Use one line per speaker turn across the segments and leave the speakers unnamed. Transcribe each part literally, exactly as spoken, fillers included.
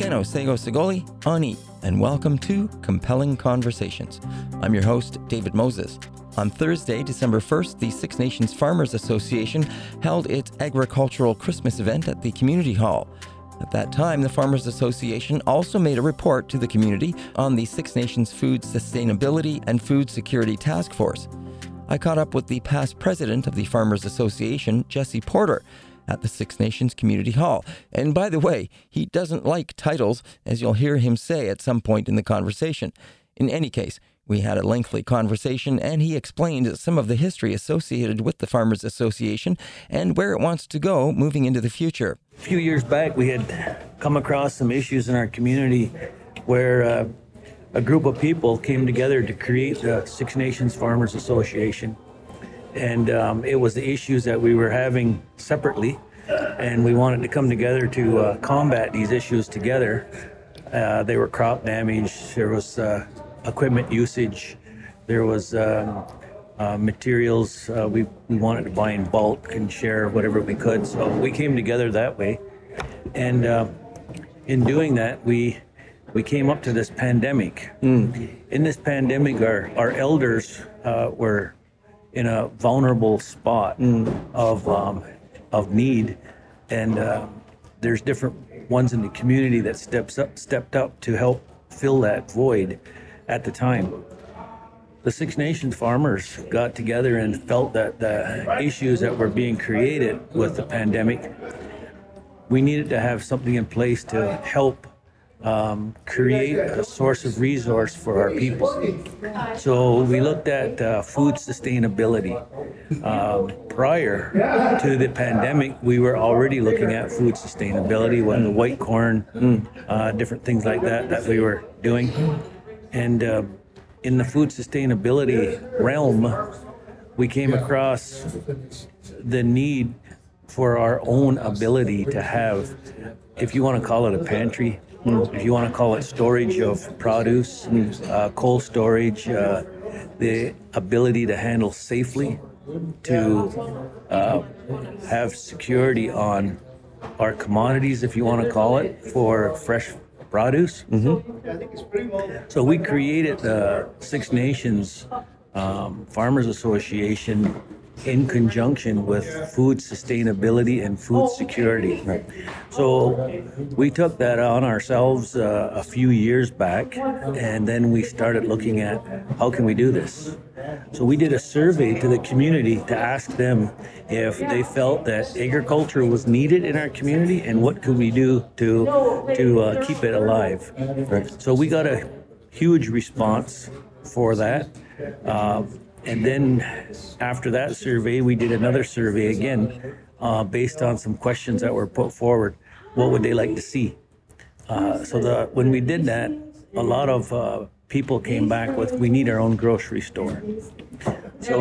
Bueno, Sego Segoli, Ani, and welcome to Compelling Conversations. I'm your host, David Moses. On Thursday, December first, the Six Nations Farmers Association held its agricultural Christmas event at the Community Hall. At that time, the Farmers Association also made a report to the community on the Six Nations Food Sustainability and Food Security Task Force. I caught up with the past president of the Farmers Association, Jesse Porter, at the Six Nations Community Hall. And by the way, he doesn't like titles, as you'll hear him say at some point in the conversation. In any case, we had a lengthy conversation, and he explained some of the history associated with the Farmers Association and where it wants to go moving into the future.
A few years back, we had come across some issues in our community where uh, a group of people came together to create the Six Nations Farmers Association. And um, it was the issues that we were having separately, and we wanted to come together to uh, combat these issues together. Uh, they were crop damage, there was uh, equipment usage, there was um, uh, materials uh, we, we wanted to buy in bulk and share whatever we could. So we came together that way. And uh, in doing that, we we came up to this pandemic. Mm. In this pandemic, our, our elders uh, were in a vulnerable spot mm. of um, of need, and uh, there's different ones in the community that steps up stepped up to help fill that void at the time. The Six Nations farmers got together and felt that the issues that were being created with the pandemic, we needed to have something in place to help Um, create a source of resource for our people. So we looked at uh, food sustainability. Um, prior to the pandemic, we were already looking at food sustainability, when the white corn, mm. uh, different things like that that we were doing. And uh, in the food sustainability realm, we came across the need for our own ability to have, if you want to call it a pantry, Mm. if you want to call it storage of produce, mm. uh, cold storage, uh, the ability to handle safely, to uh, have security on our commodities, if you want to call it, for fresh produce. Mm-hmm. So we created the Six Nations um, Farmers Association in conjunction with food sustainability and food security. Right. So we took that on ourselves uh, a few years back, and then we started looking at how can we do this. So we did a survey to the community to ask them if they felt that agriculture was needed in our community and what could we do to to uh, keep it alive. Right. So we got a huge response for that. Uh, And then after that survey, we did another survey again uh, based on some questions that were put forward. What would they like to see? Uh, so the, when we did that, a lot of uh, people came back with, we need our own grocery store. So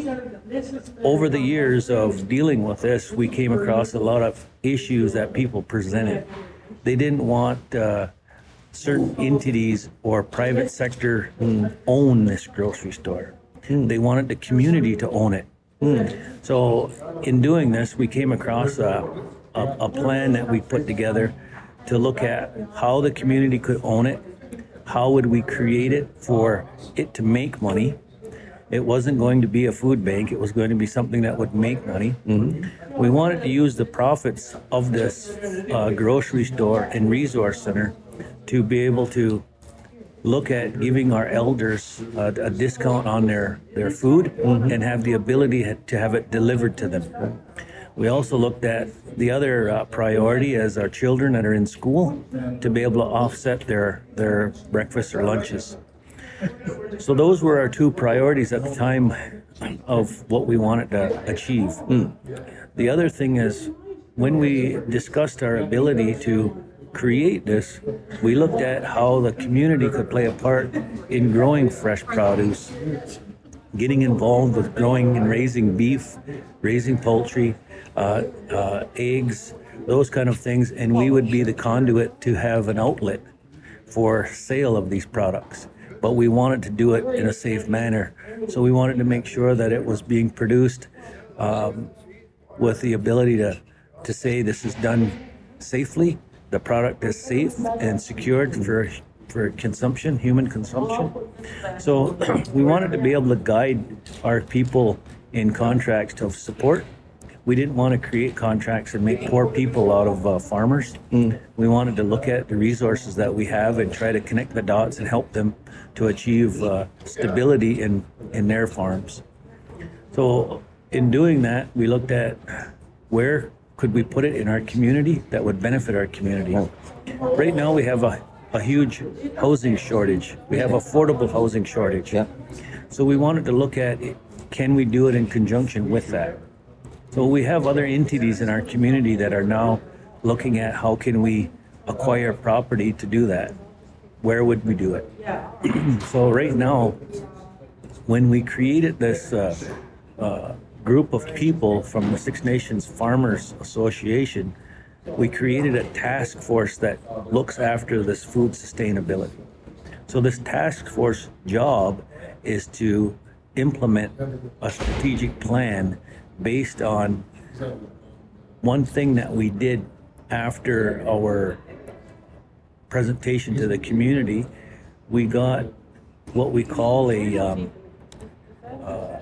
over the years of dealing with this, we came across a lot of issues that people presented. They didn't want uh, certain entities or private sector mm, own this grocery store. Mm. They wanted the community to own it. Mm. So in doing this, we came across a, a, a plan that we put together to look at how the community could own it, how would we create it for it to make money. It wasn't going to be a food bank, it was going to be something that would make money. Mm-hmm. We wanted to use the profits of this uh, grocery store and resource center to be able to look at giving our elders uh, a discount on their, their food mm-hmm. and have the ability to have it delivered to them. We also looked at the other uh, priority as our children that are in school to be able to offset their, their breakfasts or lunches. So those were our two priorities at the time of what we wanted to achieve. Mm. The other thing is, when we discussed our ability to create this, we looked at how the community could play a part in growing fresh produce, getting involved with growing and raising beef, raising poultry, uh, uh, eggs, those kind of things, and we would be the conduit to have an outlet for sale of these products. But we wanted to do it in a safe manner. So we wanted to make sure that it was being produced um, with the ability to, to say this is done safely the product is safe and secured for for consumption, human consumption. So we wanted to be able to guide our people in contracts to support. We didn't want to create contracts and make poor people out of uh, farmers. Mm. We wanted to look at the resources that we have and try to connect the dots and help them to achieve uh, stability in, in their farms. So in doing that, we looked at where could we put it in our community that would benefit our community. Right now we have a a huge housing shortage. We have affordable housing shortage.
Yeah.
So we wanted to look at, can we do it in conjunction with that? So we have other entities in our community that are now looking at how can we acquire property to do that? Where would we do it? So right now, when we created this uh, uh, group of people from the Six Nations Farmers Association, we created a task force that looks after this food sustainability. So this task force job is to implement a strategic plan based on one thing that we did after our presentation to the community. We got what we call a um, uh,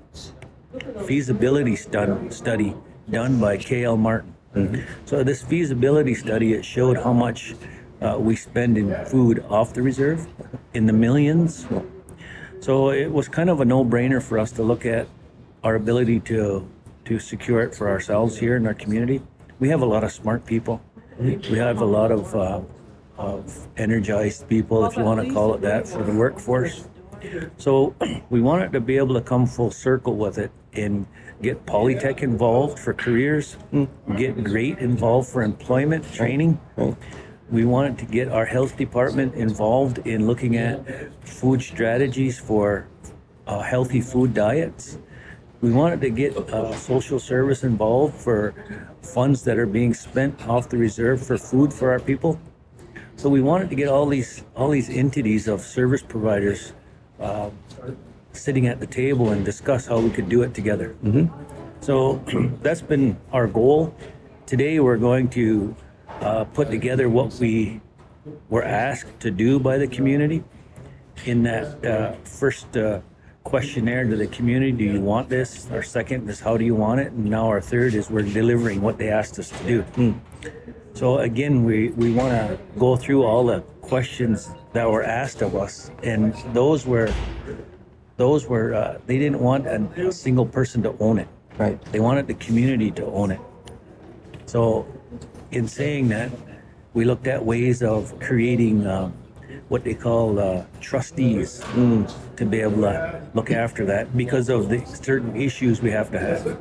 feasibility stud- study done by K L Martin. Mm-hmm. So this feasibility study, it showed how much uh, we spend in food off the reserve, in the millions. So it was kind of a no-brainer for us to look at our ability to to secure it for ourselves here in our community. We have a lot of smart people. We have a lot of uh, of energized people, if you want to call it that, for the workforce. So we wanted to be able to come full circle with it and get Polytech involved for careers, get GREAT involved for employment training. We wanted to get our health department involved in looking at food strategies for uh, healthy food diets. We wanted to get uh, social service involved for funds that are being spent off the reserve for food for our people. So we wanted to get all these all these entities of service providers uh, sitting at the table and discuss how we could do it together. Mm-hmm. So that's been our goal. Today we're going to uh, put together what we were asked to do by the community. In that uh, first uh, questionnaire to the community, do you want this? Our second is, how do you want it? And now our third is, we're delivering what they asked us to do. Mm. So again, we, we want to go through all the questions that were asked of us, and those were those were uh, they didn't want a, a single person to own it.
Right.
They wanted the community to own it. So in saying that, we looked at ways of creating um, what they call uh, trustees mm. to be able to look after that because of the certain issues we have to have.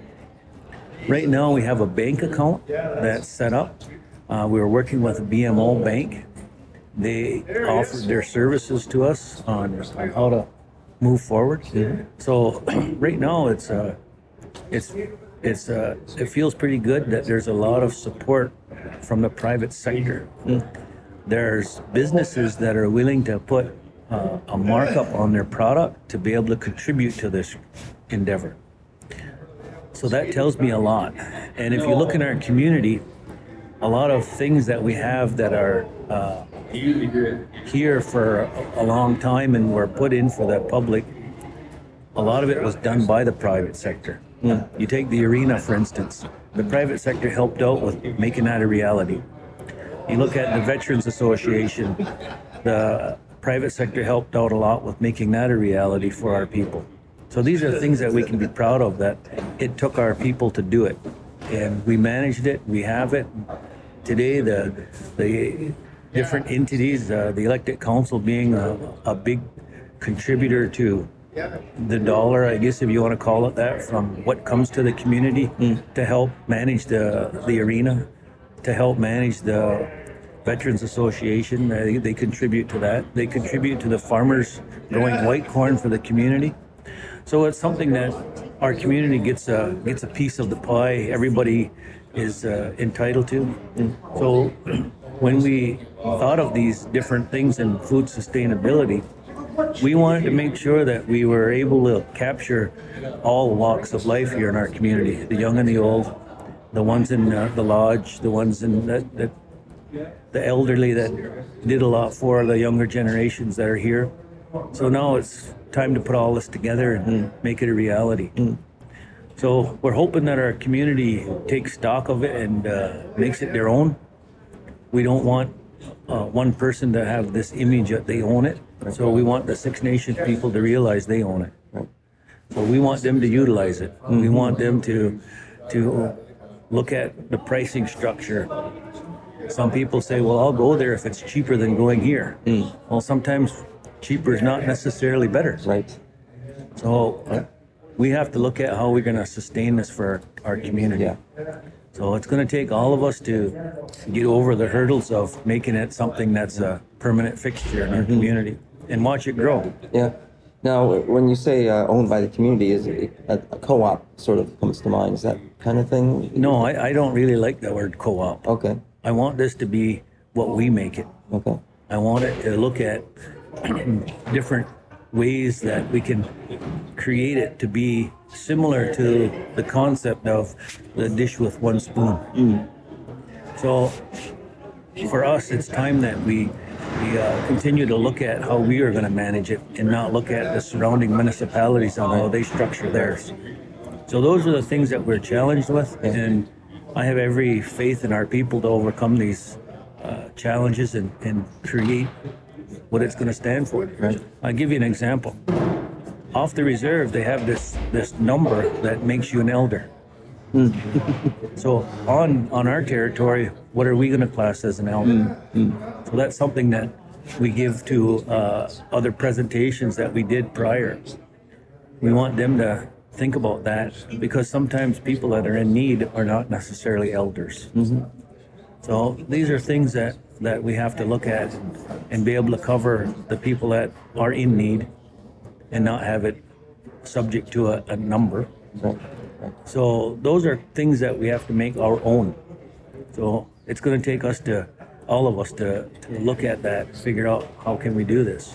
Right now we have a bank account that's set up. Uh, we were working with a B M O bank. They offered their services to us on, on how to move forward. Mm-hmm. So right now it's uh, it's it's uh, it feels pretty good that there's a lot of support from the private sector. Mm. There's businesses that are willing to put uh, a markup on their product to be able to contribute to this endeavor. So that tells me a lot. And if you look in our community, a lot of things that we have that are uh, here for a long time and were put in for the public, a lot of it was done by the private sector. Mm. You take the arena, for instance. The private sector helped out with making that a reality. You look at the Veterans Association, the private sector helped out a lot with making that a reality for our people. So these are things that we can be proud of, that it took our people to do it. And we managed it, we have it. Today, the the different entities, uh, the elected council being a, a big contributor to the dollar, I guess if you want to call it that, from what comes to the community mm. to help manage the, the arena, to help manage the Veterans Association. They, they contribute to that. They contribute to the farmers growing white corn for the community. So it's something that our community gets a gets a piece of the pie. Everybody is uh, entitled to. Mm. So when we thought of these different things in food sustainability, we wanted to make sure that we were able to capture all walks of life here in our community, the young and the old, the ones in uh, the lodge, the ones in that, that the elderly that did a lot for the younger generations that are here. So now it's time to put all this together and mm. make it a reality. Mm. So we're hoping that our community takes stock of it and uh, makes it their own. We don't want uh, one person to have this image that they own it. So we want the Six Nations people to realize they own it. So we want them to utilize it. Mm-hmm. We want them to to look at the pricing structure. Some people say, well, I'll go there if it's cheaper than going here. Mm. Well, sometimes cheaper is not necessarily better.
Right.
So uh, we have to look at how we're going to sustain this for our community.
Yeah.
So it's going to take all of us to get over the hurdles of making it something that's a permanent fixture in our mm-hmm. community and watch it grow.
Yeah. Now, when you say uh, owned by the community, is it a, a co-op sort of comes to mind? Is that kind of thing?
No, I, I don't really like the word co-op.
Okay.
I want this to be what we make it.
Okay.
I want it to look at different ways that we can create it to be similar to the concept of the dish with one spoon. Mm. So for us, it's time that we we uh, continue to look at how we are going to manage it and not look at the surrounding municipalities on how they structure theirs. So those are the things that we're challenged with, and I have every faith in our people to overcome these uh, challenges and, and create what it's going to stand for. Right. I'll give you an example. Off the reserve, they have this this number that makes you an elder. Mm. So on on our territory, what are we going to class as an elder? Mm. Mm. So that's something that we give to uh, other presentations that we did prior. We want them to think about that, because sometimes people that are in need are not necessarily elders. Mm-hmm. So these are things that, that we have to look at and be able to cover the people that are in need and not have it subject to a, a number. Right. Right. So those are things that we have to make our own. So it's going to take us to, all of us to, to look at that, figure out how can we do this.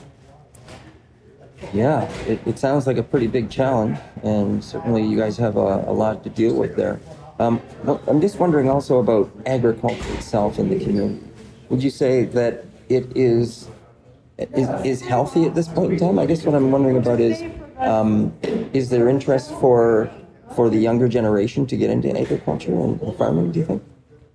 Yeah, it, it sounds like a pretty big challenge, and certainly you guys have a, a lot to deal with there. Um, I'm just wondering also about agriculture itself in the community. Would you say that it is, is is healthy at this point in time? I guess what I'm wondering about is, um, is there interest for for the younger generation to get into agriculture and farming, do you think?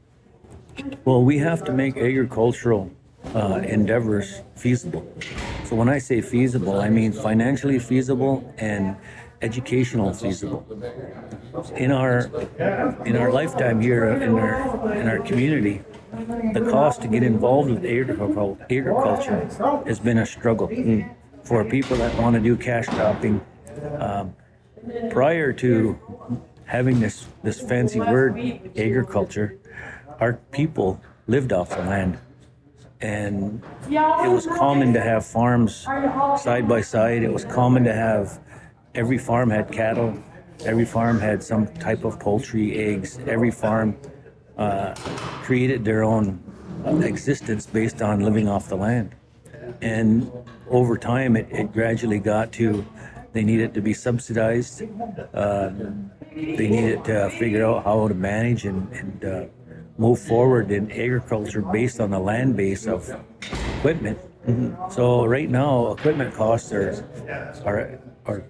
Well, we have to make agricultural uh, endeavors feasible. So when I say feasible, I mean financially feasible and educational feasible. In our in our lifetime here in our in our community, the cost to get involved with agriculture has been a struggle mm. for people that want to do cash cropping. Um, prior to having this this fancy word agriculture, our people lived off the land. And it was common to have farms side by side. It was common to have, every farm had cattle, every farm had some type of poultry, eggs. Every farm uh, created their own existence based on living off the land. And over time, it, it gradually got to, they needed to be subsidized. Uh, they needed to figure out how to manage and, and uh, move forward in agriculture based on the land base of equipment. Mm-hmm. So right now, equipment costs are, are are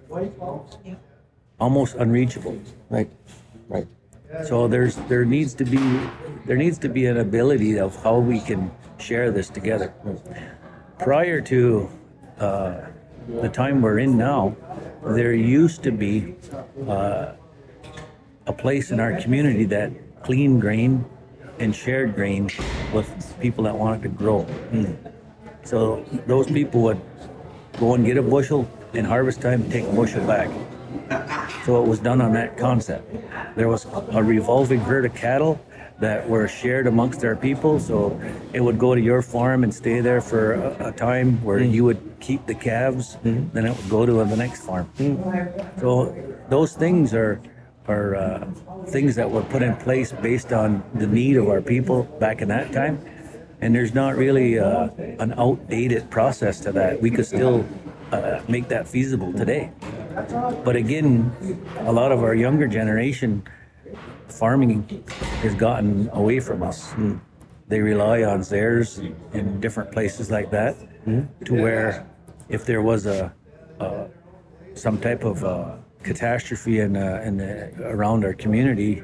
almost unreachable.
Right, right.
So there's there needs to be there needs to be an ability of how we can share this together. Prior to uh, the time we're in now, there used to be uh, a place in our community that cleaned grain and shared grain with people that wanted to grow. Mm. So those people would go and get a bushel, and harvest time take a bushel back. So it was done on that concept. There was a revolving herd of cattle that were shared amongst our people, so it would go to your farm and stay there for a, a time where mm. you would keep the calves, mm. then it would go to the next farm. Mm. So those things are are uh, things that were put in place based on the need of our people back in that time. And there's not really uh, an outdated process to that. We could still uh, make that feasible today. But again, a lot of our younger generation, farming has gotten away from us. Mm. they rely on Z A R S in different places like that, mm-hmm. to where if there was a, a some type of uh, catastrophe in, uh, in the, around our community,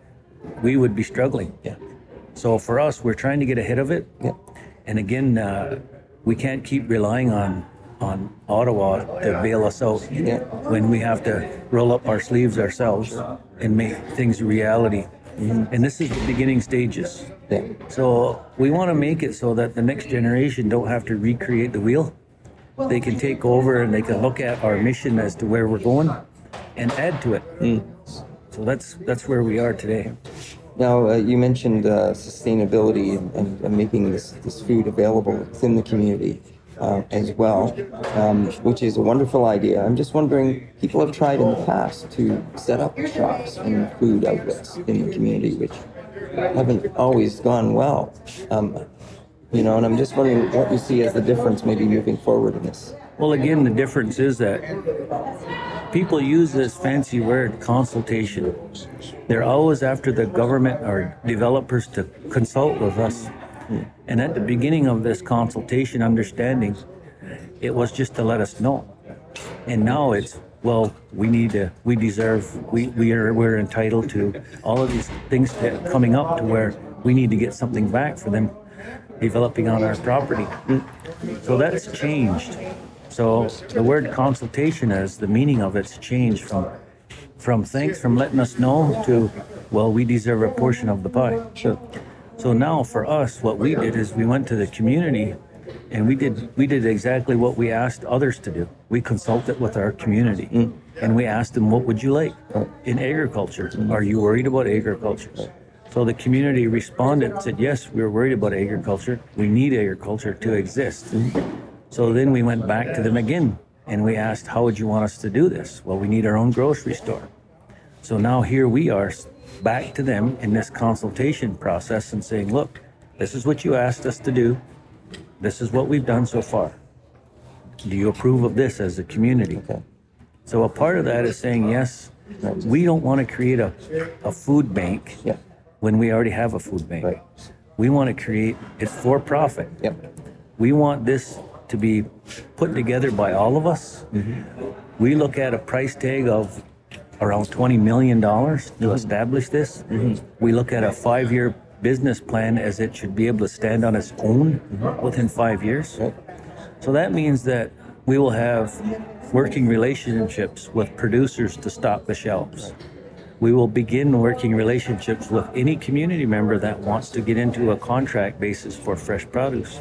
we would be struggling.
Yeah.
So for us, we're trying to get ahead of it.
Yeah.
And again, uh, we can't keep relying on on Ottawa to bail us out,
yeah.
when we have to roll up our sleeves ourselves and make things a reality. Mm-hmm. And this is the beginning stages.
Yeah.
So we want to make it so that the next generation don't have to recreate the wheel. They can take over and they can look at our mission as to where we're going and add to it. Mm. So that's that's where we are today.
Now, uh, you mentioned uh, sustainability and, and, and making this, this food available within the community uh, as well, um, which is a wonderful idea. I'm just wondering, people have tried in the past to set up shops and food outlets in the community, which haven't always gone well. Um, you know, and I'm just wondering what you see as the difference maybe moving forward in this.
Well, again, the difference is that people use this fancy word, consultation. They're always after the government or developers to consult with us. Mm. And at the beginning of this consultation understanding, it was just to let us know. And now it's, well, we need to, we deserve, we, we are, we're entitled to all of these things that coming up to where we need to get something back for them developing on our property. Mm. So that's changed. So the word consultation, as the meaning of it's changed from from thanks, from letting us know to, well, we deserve a portion of the pie.
Sure.
So now for us, what we did is we went to the community and we did we did exactly what we asked others to do. We consulted with our community mm. and we asked them, what would you like right. in agriculture? Mm. Are you worried about agriculture? Right. So the community responded and said, yes, we're worried about agriculture. We need agriculture to exist. Mm. So then we went back to them again and we asked, how would you want us to do this? Well, we need our own grocery store. So now here we are back to them in this consultation process and saying, look, this is what you asked us to do. This is what we've done so far. Do you approve of this as a community?
Okay.
So a part of that is saying, yes, we don't want to create a, a food bank
yeah.
when we already have a food bank.
Right.
We want to create, it's for profit.
Yep.
We want this to be put together by all of us. Mm-hmm. We look at a price tag of around twenty million dollars to mm-hmm. establish this. Mm-hmm. We look at a five-year business plan as it should be able to stand on its own mm-hmm. within five years. Right. So that means that we will have working relationships with producers to stock the shelves. Right. We will begin working relationships with any community member that wants to get into a contract basis for fresh produce.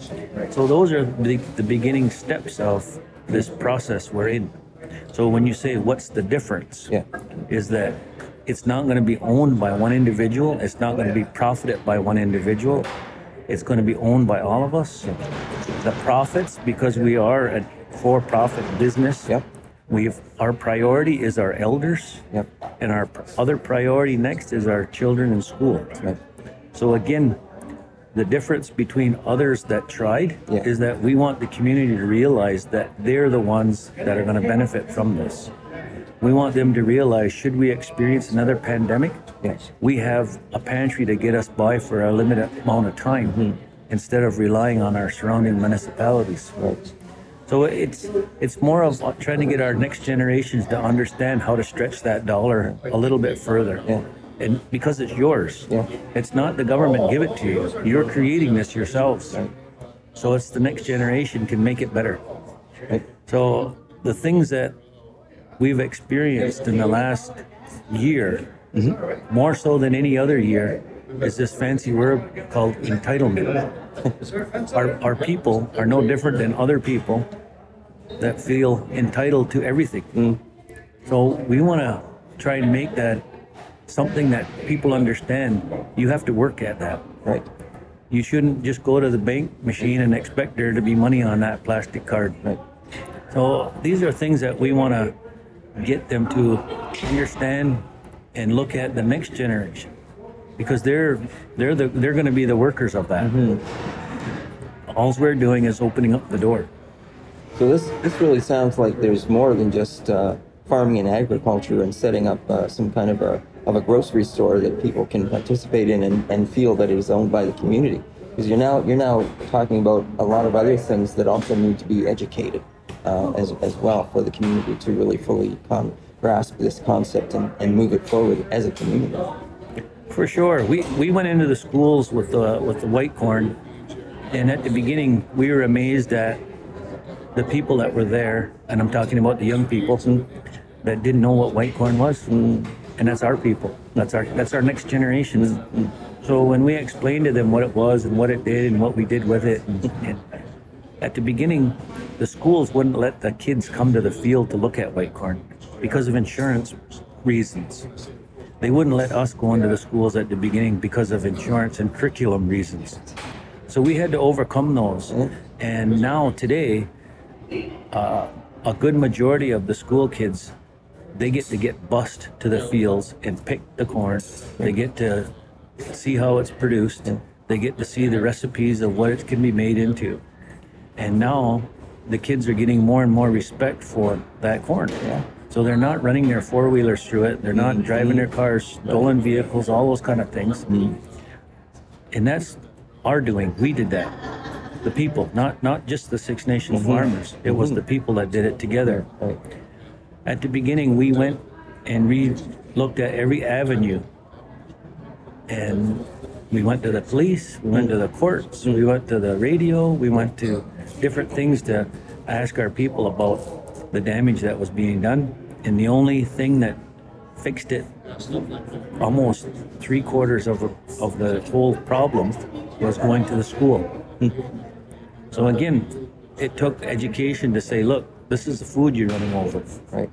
So those are the, the beginning steps of this process we're in. So when you say what's the difference,
yeah.
is that it's not going to be owned by one individual. It's not going to be profited by one individual. It's going to be owned by all of us. The profits, because we are a for-profit business,
yep.
we've our priority is our elders,
yep.
and our other priority next is our children in school.
Right.
So again, the difference between others that tried
yeah.
is that we want the community to realize that they're the ones that are going to benefit from this. We want them to realize, should we experience another pandemic,
yes.
we have a pantry to get us by for a limited amount of time mm-hmm. instead of relying on our surrounding municipalities.
Right.
So it's it's more of trying to get our next generations to understand how to stretch that dollar a little bit further.
Yeah.
And because it's yours,
yeah.
it's not the government give it to you. You're creating this yourselves.
Right.
So it's the next generation can make it better.
Right.
So the things that we've experienced in the last year, mm-hmm. more so than any other year, is this fancy word called entitlement. our, our people are no different than other people that feel entitled to everything. Mm. So we want to try and make that something that people understand. You have to work at that.
Right.
You shouldn't just go to the bank machine and expect there to be money on that plastic card.
Right.
So these are things that we want to get them to understand and look at the next generation, because they're they're the they're going to be the workers of that. Mm-hmm. All we're doing is opening up the door.
So this this really sounds like there's more than just uh, farming and agriculture and setting up uh, some kind of a of a grocery store that people can participate in and, and feel that it is owned by the community. Because you're now you're now talking about a lot of other things that also need to be educated uh, as as well for the community to really fully con- grasp this concept and, and move it forward as a community.
For sure, we we went into the schools with the with the white corn, and at the beginning we were amazed at the people that were there, and I'm talking about the young people that didn't know what white corn was, mm. and that's our people. That's our that's our next generation. Mm. So when we explained to them what it was and what it did and what we did with it, and, and at the beginning, the schools wouldn't let the kids come to the field to look at white corn because of insurance reasons. They wouldn't let us go into the schools at the beginning because of insurance and curriculum reasons. So we had to overcome those. And now today, uh, a good majority of the school kids, they get to get bused to the fields and pick the corn. They get to see how it's produced. They get to see the recipes of what it can be made into. And now the kids are getting more and more respect for that corn. Yeah. So they're not running their four-wheelers through it. They're not mm-hmm. driving their cars, stolen vehicles, all those kind of things. Mm-hmm. And that's our doing. We did that. The people, not not just the Six Nations mm-hmm. farmers. It was mm-hmm. the people that did it together. Right. At the beginning, we went and we looked at every avenue. And we went to the police, we went to the courts, we went to the radio, we went to different things to ask our people about the damage that was being done. And the only thing that fixed it, almost three quarters of, of the whole problem, was going to the school. So again, it took education to say, look, this is the food you're running over. Right.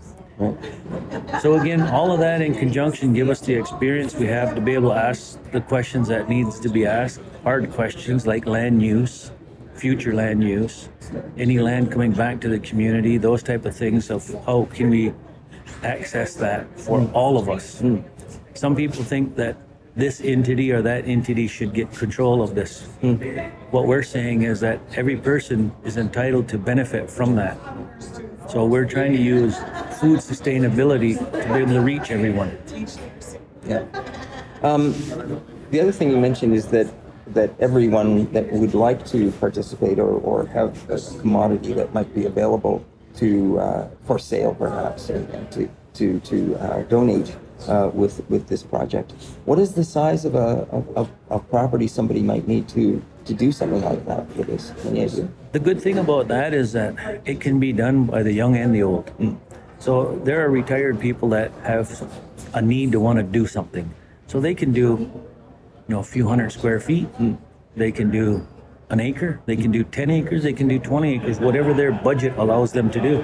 So again, all of that in conjunction give us the experience we have to be able to ask the questions that needs to be asked, hard questions like land use, future land use, any land coming back to the community, those type of things of how can we access that for all of us. Mm. Some people think that this entity or that entity should get control of this. Mm. What we're saying is that every person is entitled to benefit from that. So we're trying to use food sustainability to be able to reach everyone.
Yeah. Um, the other thing you mentioned is that that everyone that would like to participate or, or have a commodity that might be available to uh, for sale, perhaps, and, and to to to uh, donate uh, with with this project. What is the size of a of, of property somebody might need to to do something like that for this?
The good thing about that is that it can be done by the young and the old. Mm. So there are retired people that have a need to want to do something. So they can do, you know, a few hundred square feet. Mm. They can do an acre. They can do ten acres. They can do twenty acres, whatever their budget allows them to do.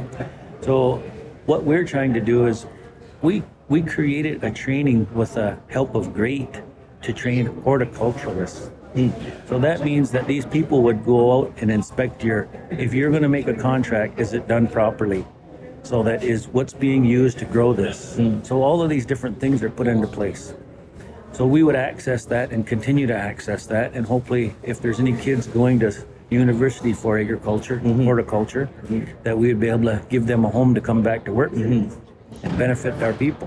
So what we're trying to do is we we created a training with the help of GREAT to train horticulturalists. Mm. So that means that these people would go out and inspect your, if you're going to make a contract, is it done properly? So that is what's being used to grow this. Mm. So all of these different things are put into place. So we would access that and continue to access that. And hopefully if there's any kids going to university for agriculture, mm-hmm. horticulture, mm-hmm. that we would be able to give them a home to come back to work mm-hmm. and benefit our people.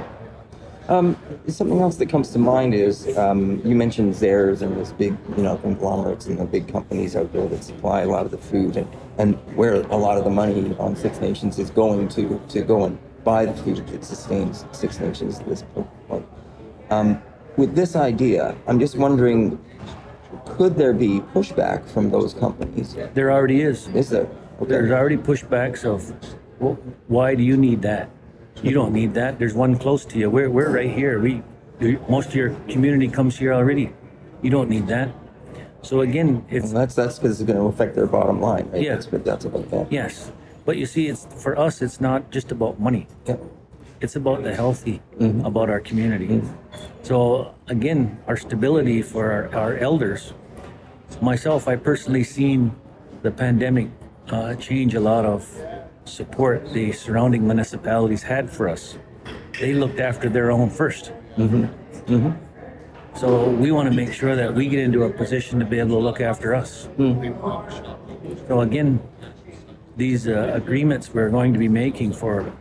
Um, something else that comes to mind is um, you mentioned Zehrs and this big, you know, conglomerates and the big companies out there that supply a lot of the food, and, and where a lot of the money on Six Nations is going to to go and buy the food that sustains Six Nations at this point. Um, with this idea, I'm just wondering, could there be pushback from those companies?
There already is.
Is there? Okay.
There's already pushbacks of, well, why do you need that? You don't need that. There's one close to you. We're we're right here. We most of your community comes here already. You don't need that. So again, it's
well, that's that's because it's going to affect their bottom line, right?
Yeah.
That's what that's about. That.
Yes, but you see, it's for us. It's not just about money.
Yeah.
It's about the healthy, mm-hmm. about our community. Mm-hmm. So again, our stability for our, our elders. Myself, I personally seen the pandemic uh, change a lot of support the surrounding municipalities had for us. They looked after their own first. Mm-hmm. Mm-hmm. So we want to make sure that we get into a position to be able to look after us. Mm-hmm. So again, these uh, agreements we're going to be making for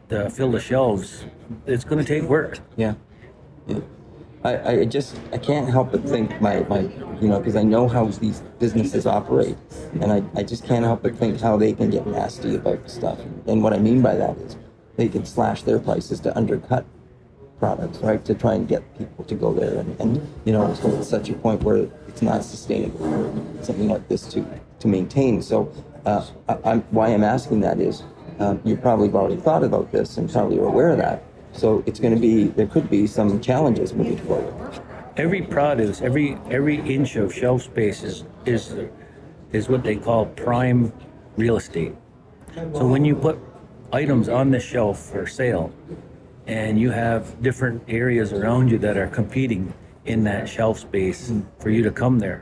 uh, fill the shelves, it's going to take work.
Yeah. Yeah. I, I just, I can't help but think my, my you know, because I know how these businesses operate, and I, I just can't help but think how they can get nasty about stuff. And what I mean by that is they can slash their prices to undercut products, right, to try and get people to go there. And, and you know, it's to such a point where it's not sustainable for something like this to, to maintain. So uh, I, I'm, why I'm asking that is um, you probably have already thought about this and probably are aware of that. So it's going to be, there could be some challenges moving forward.
Every produce, every every inch of shelf space is is is what they call prime real estate. So when you put items on the shelf for sale, and you have different areas around you that are competing in that shelf space for you to come there.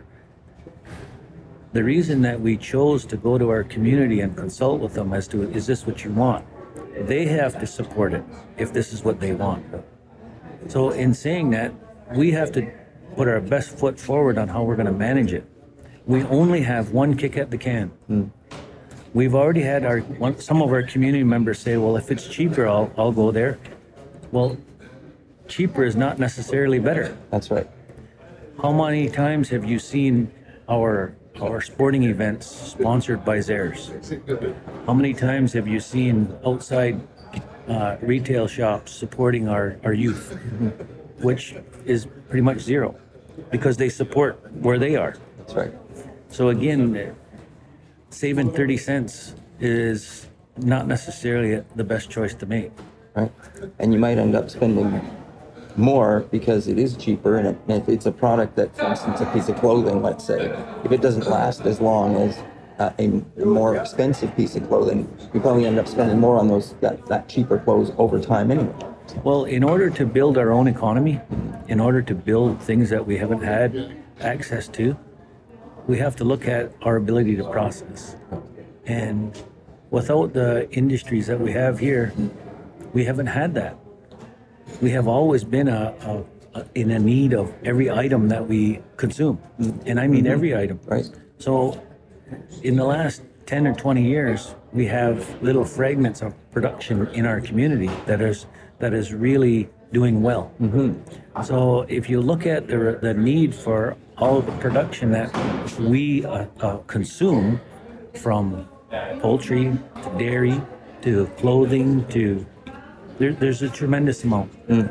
The reason that we chose to go to our community and consult with them as to, is this what you want? They have to support it if this is what they want. So in saying that, we have to put our best foot forward on how we're going to manage it. We only have one kick at the can. Mm. We've already had our one, some of our community members say, well, if it's cheaper, I'll, I'll go there. Well, cheaper is not necessarily better.
That's right.
How many times have you seen our our sporting events sponsored by Zehrs? How many times have you seen outside uh, retail shops supporting our, our youth? Mm-hmm. Which is pretty much zero, because they support where they are.
That's right.
So again, saving thirty cents is not necessarily the best choice to make.
Right. And you might end up spending more because it is cheaper, and, it, and if it's a product that, for instance, a piece of clothing, let's say, if it doesn't last as long as uh, a, a more expensive piece of clothing, you probably end up spending more on those that, that cheaper clothes over time anyway.
Well, in order to build our own economy, in order to build things that we haven't had access to, we have to look at our ability to process. And without the industries that we have here, we haven't had that. We have always been a, a, a in a need of every item that we consume, and I mean mm-hmm. every item.
Right.
So, in the last ten or twenty years, we have little fragments of production in our community that is that is really doing well. Mm-hmm. So, if you look at the the need for all the production that we uh, uh, consume, from poultry to dairy to clothing to There, there's a tremendous amount. Mm.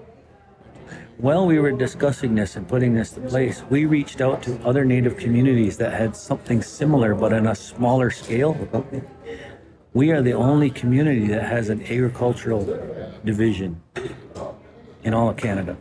While we were discussing this and putting this in place, we reached out to other Native communities that had something similar but on a smaller scale. We are the only community that has an agricultural division in all of Canada.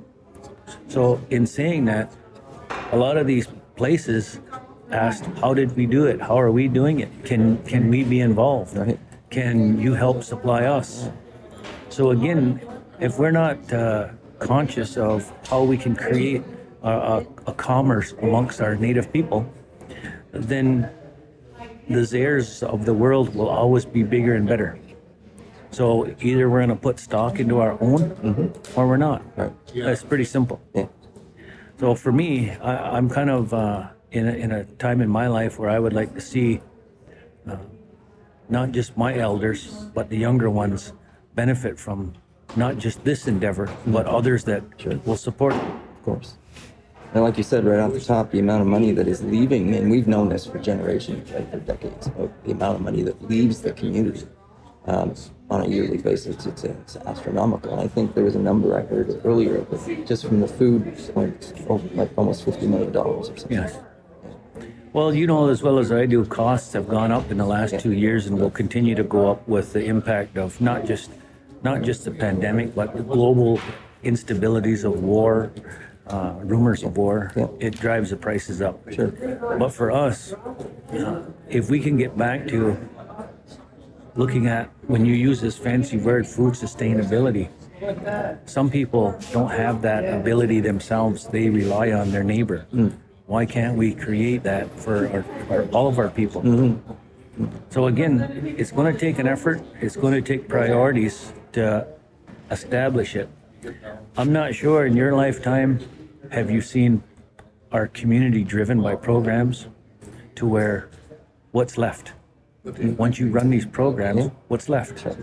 So in saying that, a lot of these places asked, how did we do it? How are we doing it? Can, can we be involved?
Right.
Can you help supply us? So again, if we're not uh, conscious of how we can create a, a, a commerce amongst our Native people, then the Zehrs of the world will always be bigger and better. So either we're going to put stock into our own, mm-hmm. or we're not.
Right.
That's pretty simple.
Yeah.
So for me, I, I'm kind of uh, in, a, in a time in my life where I would like to see uh, not just my elders, but the younger ones benefit from not just this endeavor, but others that
sure.
will support it.
Of course. And like you said right off the top, the amount of money that is leaving, and we've known this for generations, right, for decades, the amount of money that leaves the community um, on a yearly basis, it's, it's astronomical. And I think there was a number I heard earlier, but just from the food, like almost fifty million dollars or something.
Yes. Well, you know as well as I do, costs have gone up in the last yeah. two years and will continue to go up with the impact of not just not just the pandemic, but the global instabilities of war, uh, rumors of war.
Yeah.
It drives the prices up.
Sure.
But for us, uh, if we can get back to looking at, when you use this fancy word, food sustainability, some people don't have that ability themselves. They rely on their neighbor. Mm. Why can't we create that for our, our, all of our people? Mm-hmm. So again, it's going to take an effort. It's going to take priorities to establish it. I'm not sure in your lifetime, have you seen our community driven by programs to where what's left? Once you run these programs, what's left?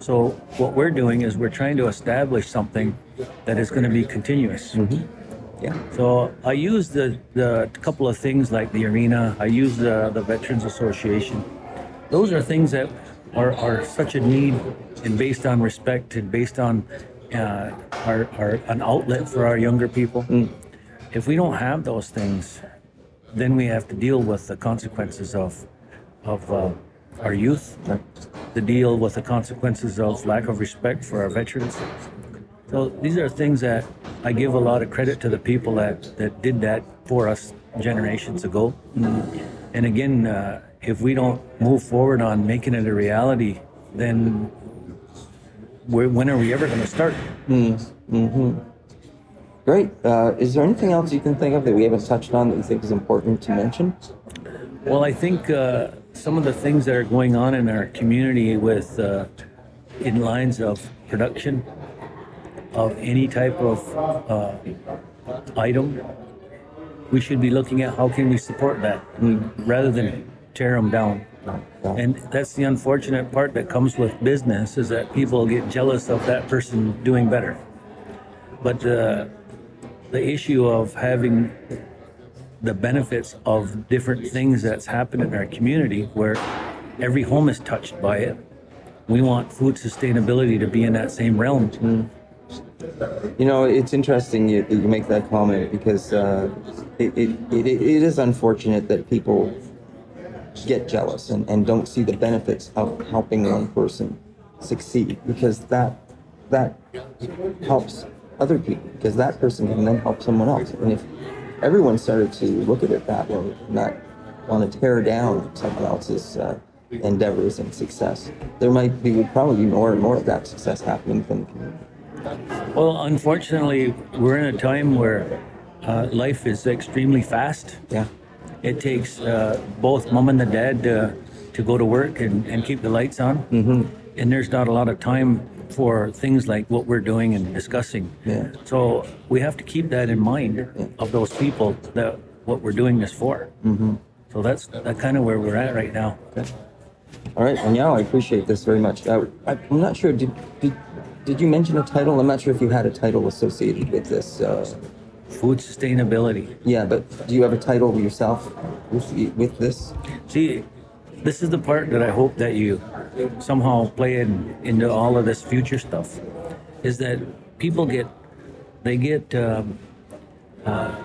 So what we're doing is we're trying to establish something that is going to be continuous.
Yeah.
So I use the, the couple of things like the arena, I use the, the Veterans Association. Those are things that are, are such a need and based on respect and based on uh, our, our an outlet for our younger people. Mm. If we don't have those things, then we have to deal with the consequences of, of uh, our youth, to deal with the consequences of lack of respect for our veterans. So these are things that I give a lot of credit to the people that, that did that for us generations ago. Mm. And again, uh, if we don't move forward on making it a reality, then we're, when are we ever going to start?
Mm. Mm-hmm. Great. Uh, is there anything else you can think of that we haven't touched on that you think is important to mention?
Well, I think uh, some of the things that are going on in our community with uh, in lines of production of any type of uh, item, we should be looking at how can we support that mm. rather than tear them down. Yeah. And that's the unfortunate part that comes with business, is that people get jealous of that person doing better. But uh, the issue of having the benefits of different things that's happened in our community, where every home is touched by it, we want food sustainability to be in that same realm. Mm.
You know, it's interesting you, you make that comment, because uh, it, it, it, it is unfortunate that people get jealous and, and don't see the benefits of helping one person succeed, because that that helps other people, because that person can then help someone else. And if everyone started to look at it that way, not want to tear down someone else's uh, endeavors and success, there might be probably be more and more of that success happening within the community.
Well, unfortunately, we're in a time where uh, life is extremely fast.
Yeah.
It takes uh, both mom and the dad to, to go to work and, and keep the lights on. Mm-hmm. And there's not a lot of time for things like what we're doing and discussing.
Yeah.
So we have to keep that in mind yeah. of those people, that what we're doing this for. Mm-hmm. So that's that kind of where we're at right now.
Okay. All right, and yeah, I appreciate this very much. Uh, I, I'm not sure, did, did did you mention a title? I'm not sure if you had a title associated with this. Uh,
Food sustainability.
Yeah, but do you have a title yourself with, with this?
See, this is the part that I hope that you somehow play in, into all of this future stuff, is that people get, they get, um, uh,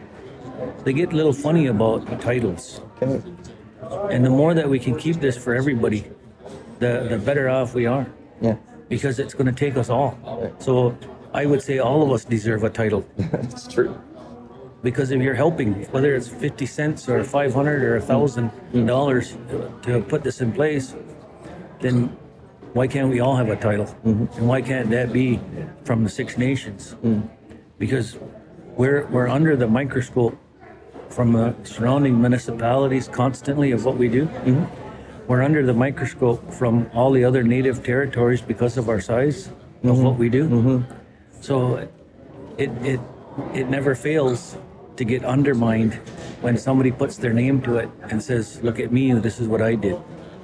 they get a little funny about the titles.
Okay.
And the more that we can keep this for everybody, the, the better off we are.
Yeah.
Because it's going to take us all. Right. So I would say all of us deserve a title.
That's true.
Because if you're helping, whether it's fifty cents or five hundred or a thousand dollars to put this in place, then why can't we all have a title? Mm-hmm. And why can't that be from the Six Nations? Mm. Because we're we're under the microscope from the surrounding municipalities constantly of what we do. Mm-hmm. We're under the microscope from all the other native territories because of our size mm-hmm. of what we do. Mm-hmm. So it it it never fails to get undermined when somebody puts their name to it and says, look at me, this is what I did.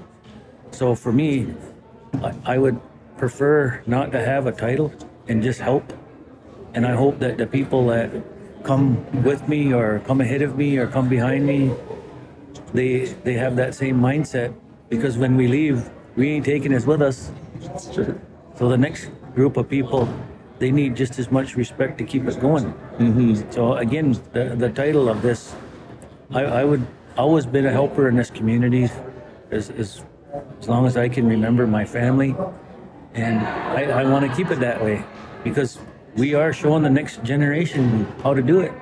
So for me, I, I would prefer not to have a title and just help. And I hope that the people that come with me or come ahead of me or come behind me, they they have that same mindset, because when we leave, we ain't taking us with us.
That's true.
So the next group of people, they need just as much respect to keep us going. Mm-hmm. So again, the, the title of this, I, I would always been a helper in this community as, as, as long as I can remember my family. And I, I want to keep it that way, because we are showing the next generation how to do it.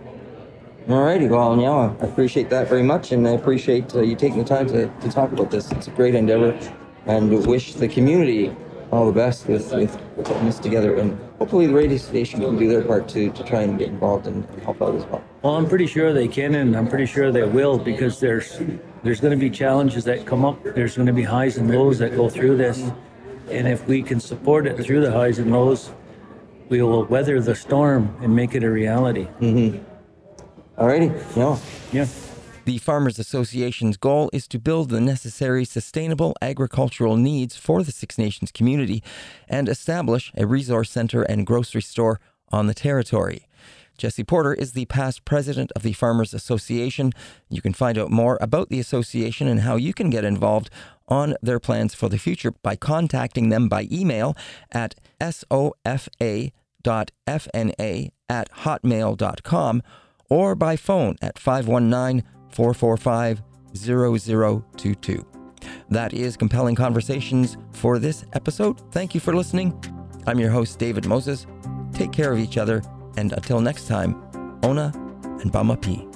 All righty, well, yeah, I appreciate that very much, and I appreciate uh, you taking the time to, to talk about this. It's a great endeavor, and wish the community all the best with, with putting this together, and hopefully the radio station can do their part to, to try and get involved and help out as well.
Well, I'm pretty sure they can, and I'm pretty sure they will, because there's there's going to be challenges that come up. There's going to be highs and lows that go through this, and if we can support it through the highs and lows, we will weather the storm and make it a reality.
Mm-hmm. All righty, yeah.
Yeah.
The Farmers Association's goal is to build the necessary sustainable agricultural needs for the Six Nations community and establish a resource center and grocery store on the territory. Jesse Porter is the past president of the Farmers Association. You can find out more about the association and how you can get involved on their plans for the future by contacting them by email at sofa dot f n a at hotmail dot com or by phone at five one nine, four four five, zero zero two two. That is Compelling Conversations for this episode. Thank you for listening. I'm your host, David Moses. Take care of each other, and until next time, Ona and Bamapi.